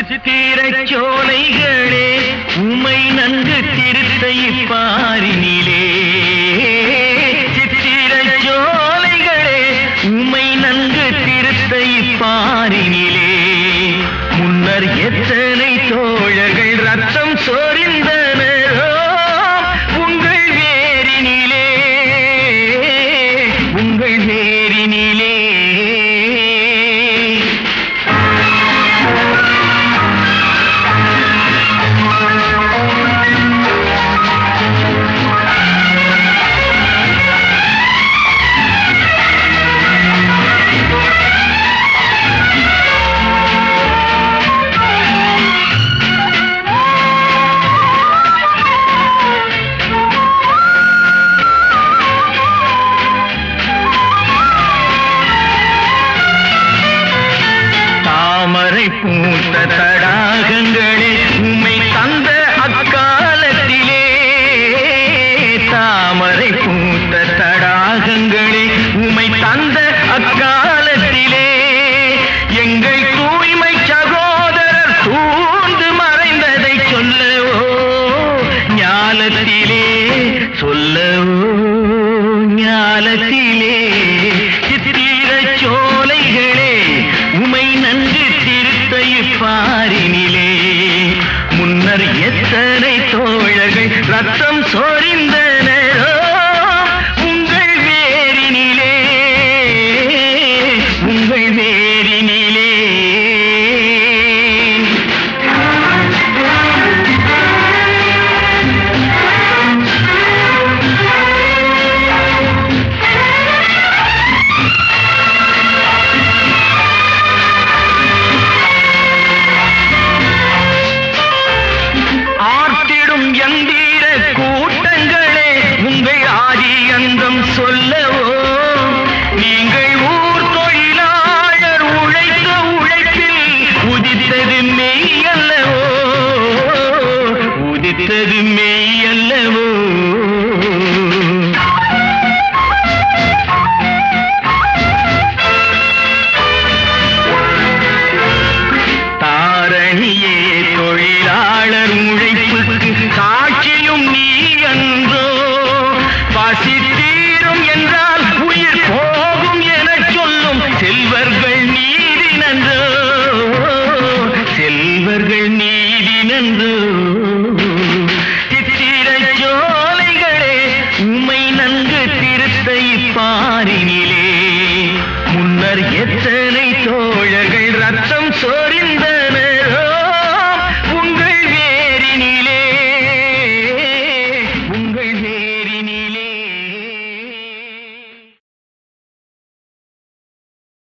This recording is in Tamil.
சித்திரச் சோலைகளே உமை நன்கு திருத்தை பாரினிலே. சித்திரச் சோலைகளே உமை நன்கு திருத்தை பாரினிலே. முன்னர் எத்தனை தோழர்கள் ரத்தம் சொரிந்தனரோ உங்கள் வேரினிலே, உங்கள் வேரினிலே. தாமரை பூத்த தடாகங்களே உம்மை தந்த அக்காலத்திலே. தாமரை பூத்த தடாகங்களே உம்மை தந்த அக்காலத்திலே. எங்கள் தூய்மை சகோதரர் சூழ்ந்து மறைந்ததை சொல்லவோ ஞாலத்திலே, சொல்லவோ ஞாலத்திலே. சித்திரச் சோலைகளே உமை நன்கு திருத்தை பாரினிலே. முன்னர் எத்தனை தோழர்கள் ரத்தம் சொரிந்தனரோ உங்கள் வேரினிலே, உங்கள் வேரினிலே. ஆர்த்திடும் எந்திர கூட்டங்களே உங்கள் ஆதி அந்தம் சொல்லவோ. நீங்கள் ஊர் தொழிலாளர் உழைத்த உழைப்பில் உதித்தது மெய்யல்லவோ, உதித்தது மெய்யல்லவோ. தாரணியே தொழிலாளர் உழைப்புக்கு சாட்சியும் நீ அன்றோ. பசி தீரும் என்றால் உயிர் போகும் என சொல்லும் செல்வர்கள் நீதி நன்றோ, செல்வர்கள் நீதி நன்றோ. சித்திரச் சோலைகளே உமை நன்கு திருத்தை பாரினிலே. முன்னர் எத்தனை தோழர்கள் ரத்தம் சொரிந்த